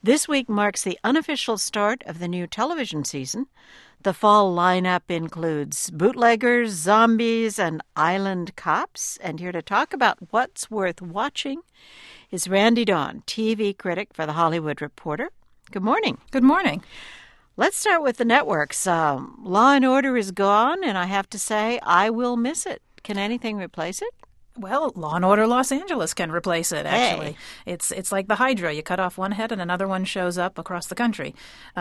This week marks the unofficial start of the new television season. The fall lineup includes bootleggers, zombies, and island cops. And here to talk about what's worth watching is Randy Dawn, TV critic for The Hollywood Reporter. Good morning. Good morning. Let's start with the networks. Law & Order is gone, and I have to say, I will miss it. Can anything replace it? Well, Law & Order Los Angeles can replace it, actually. Hey. It's like the Hydra. You cut off one head and another one shows up across the country.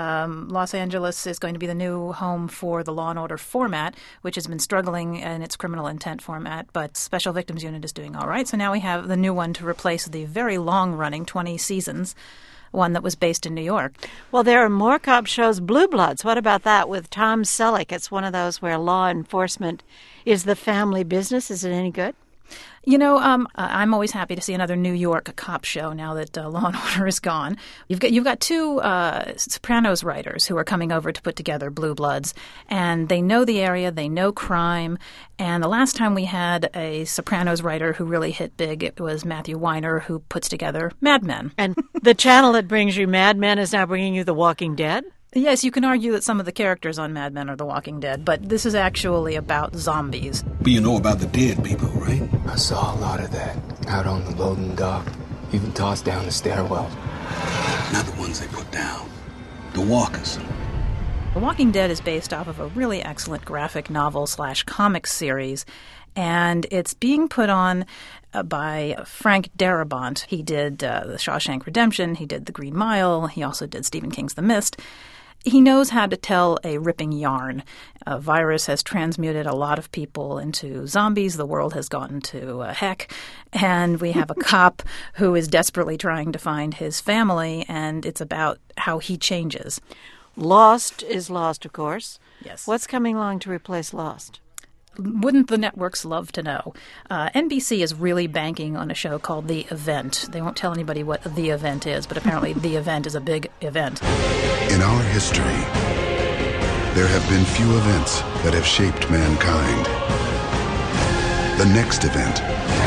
Los Angeles is going to be the new home for the Law & Order format, which has been struggling in its criminal intent format, but Special Victims Unit is doing all right. So now we have the new one to replace the very long-running 20 seasons one that was based in New York. Well, there are more cop shows, Blue Bloods. What about that with Tom Selleck? It's one of those where law enforcement is the family business. Is it any good? You know, I'm always happy to see another New York cop show now that Law and Order is gone. You've got two Sopranos writers who are coming over to put together Blue Bloods, and they know the area, they know crime. And the last time we had a Sopranos writer who really hit big, it was Matthew Weiner, who puts together Mad Men. And the channel that brings you Mad Men is now bringing you The Walking Dead? Yes, you can argue that some of the characters on Mad Men are The Walking Dead, but this is actually about zombies. But you know about the dead people, right? I saw a lot of that out on the loading dock, even tossed down the stairwell. Not the ones they put down. The walkers. The Walking Dead is based off of a really excellent graphic novel/comic series, and it's being put on by Frank Darabont. He did The Shawshank Redemption, he did The Green Mile, he also did Stephen King's The Mist. He knows how to tell a ripping yarn. A virus has transmuted a lot of people into zombies. The world has gone to heck. And we have a cop who is desperately trying to find his family, and it's about how he changes. Lost is Lost, of course. Yes. What's coming along to replace Lost? Wouldn't the networks love to know? NBC is really banking on a show called The Event. They won't tell anybody what The Event is, but apparently The Event is a big event. In our history, there have been few events that have shaped mankind. The next event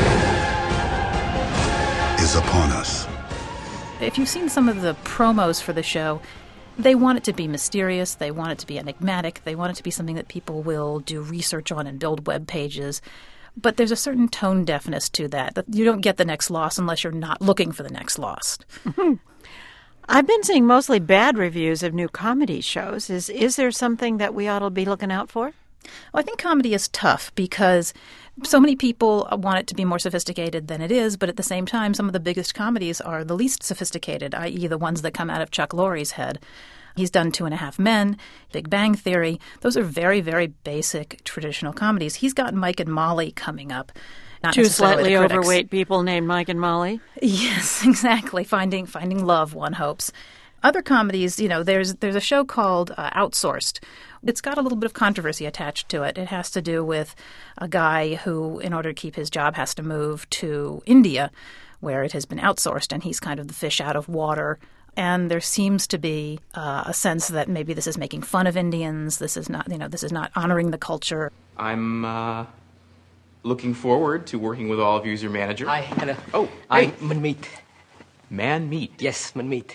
is upon us. If you've seen some of the promos for the show, they want it to be mysterious, they want it to be enigmatic, they want it to be something that people will do research on and build web pages. But there's a certain tone deafness to that you don't get the next Lost unless you're not looking for the next Lost. I've been seeing mostly bad reviews of new comedy shows. Is there something that we ought to be looking out for? Well, I think comedy is tough because so many people want it to be more sophisticated than it is, but at the same time, some of the biggest comedies are the least sophisticated, i.e. the ones that come out of Chuck Lorre's head. He's done 2.5 Men, Big Bang Theory. Those are very, very basic traditional comedies. He's got Mike and Molly coming up. Two slightly overweight people named Mike and Molly? Yes, exactly. Finding love, one hopes. Other comedies, you know, there's a show called Outsourced. It's got a little bit of controversy attached to it. It has to do with a guy who, in order to keep his job, has to move to India, where it has been outsourced, and he's kind of the fish out of water. And there seems to be a sense that maybe this is making fun of Indians. This is not honoring the culture. I'm looking forward to working with all of you as your manager. Hi, hello. Oh, hey. Manmeet. Manmeet. Yes, Manmeet.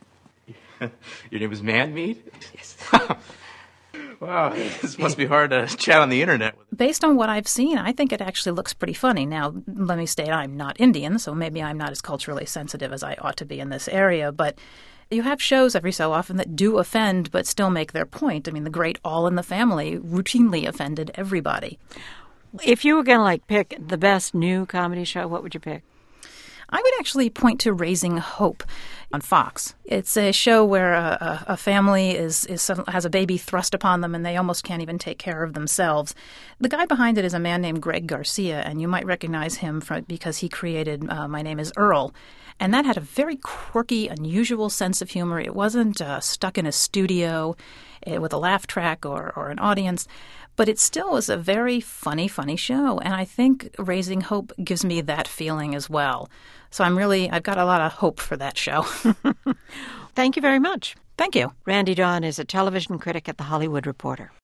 Your name is Manmeet? Yes. Wow, this must be hard to chat on the internet. Based on what I've seen, I think it actually looks pretty funny. Now, let me state I'm not Indian, so maybe I'm not as culturally sensitive as I ought to be in this area, but you have shows every so often that do offend but still make their point. I mean, the great All in the Family routinely offended everybody. If you were going to pick the best new comedy show, what would you pick? I would actually point to Raising Hope on Fox. It's a show where a family has a baby thrust upon them and they almost can't even take care of themselves. The guy behind it is a man named Greg Garcia, and you might recognize him because he created My Name is Earl. And that had a very quirky, unusual sense of humor. It wasn't stuck in a studio with a laugh track or an audience. But it still was a very funny show. And I think Raising Hope gives me that feeling as well. So I've got a lot of hope for that show. Thank you very much. Thank you. Randy Dawn is a television critic at The Hollywood Reporter.